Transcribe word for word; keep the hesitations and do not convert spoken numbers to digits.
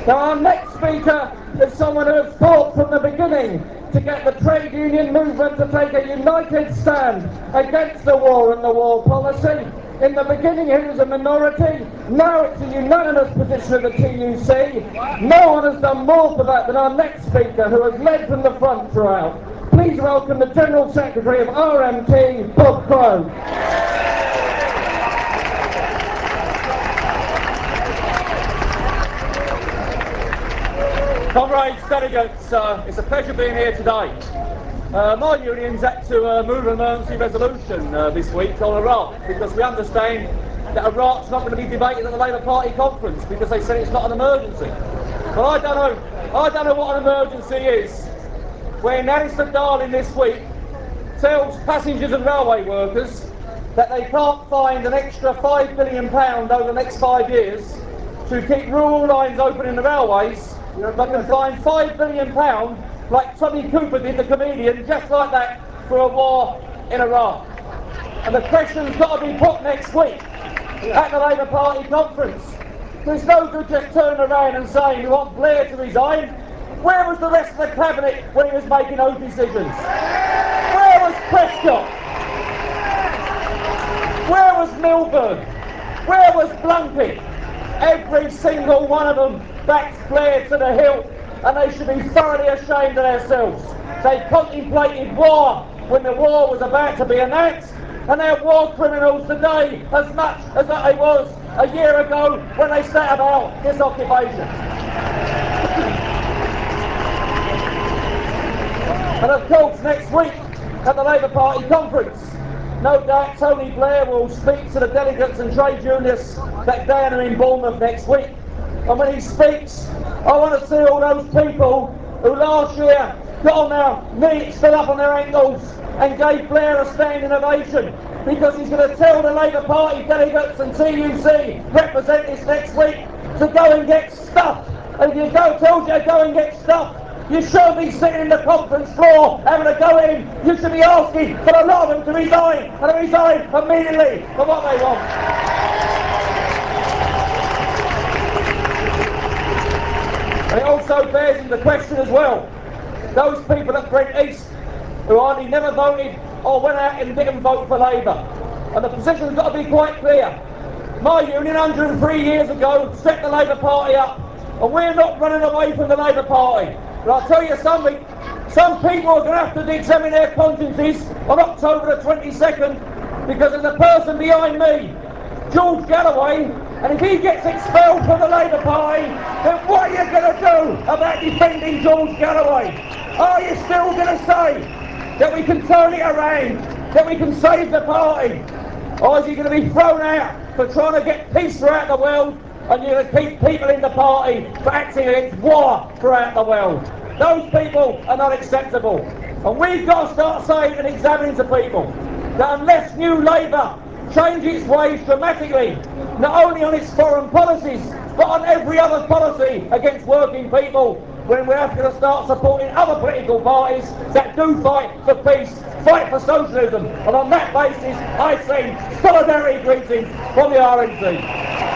Now our next speaker is someone who has fought from the beginning to get the trade union movement to take a united stand against the war and the war policy. In the beginning he was a minority, now it's a unanimous position of the T U C. No one has done more for that than our next speaker, who has led from the front throughout. Please welcome the General Secretary of R M T, Bob Crow. Comrades, delegates, uh, it's a pleasure being here today. Uh, my union's had to uh, move an emergency resolution uh, this week on Iraq because we understand that Iraq's not going to be debated at the Labour Party conference because they said it's not an emergency. But I don't know, I don't know what an emergency is when Alistair Darling this week tells passengers and railway workers that they can't find an extra five billion pounds over the next five years to keep rural lines open in the railways, but can find five billion pounds like Tommy Cooper did, the comedian, just like that, for a war in Iraq. And the question's got to be put next week at the Labour Party conference. There's no good just turning around and saying we want Blair to resign. Where was the rest of the cabinet when he was making those decisions? Where was Prescott? Where was Milburn? Where was Blunkett? Every single one of them backs Blair to the hilt, and they should be thoroughly ashamed of themselves. They contemplated war when the war was about to be announced, and they're war criminals today as much as that they was a year ago when they set about this occupation. And of course, next week at the Labour Party conference, no doubt Tony Blair will speak to the delegates and trade unionists that down in Bournemouth next week. And when he speaks, I want to see all those people who last year got on their knees, stood up on their ankles and gave Blair a standing ovation, because he's going to tell the Labour Party delegates and T U C representatives next week to go and get stuffed. And if you go, tells you to go and get stuffed, you shouldn't be sitting in the conference floor having to go in. You should be asking for a lot of them to resign, and to resign immediately for what they want. And it also bears in the question as well, those people at Brent East who hardly never voted or went out and didn't vote for Labour. And the position's got to be quite clear. My union one hundred and three years ago set the Labour Party up, and we're not running away from the Labour Party. But I'll tell you something, some people are going to have to examine their consciences on October the twenty-second, because there's a person behind me, George Galloway, and if he gets expelled from the Labour Party, then what are you going to do about defending George Galloway? Are you still going to say that we can turn it around, that we can save the party? Or is he going to be thrown out for trying to get peace throughout the world, and you're going to keep people in the party for acting against war throughout the world? Those people are not acceptable. And we've got to start saying and examining to people that unless New Labour change its ways dramatically, not only on its foreign policies, but on every other policy against working people, when we have to start supporting other political parties that do fight for peace, fight for socialism. And on that basis, I send solidarity greetings from the R N C.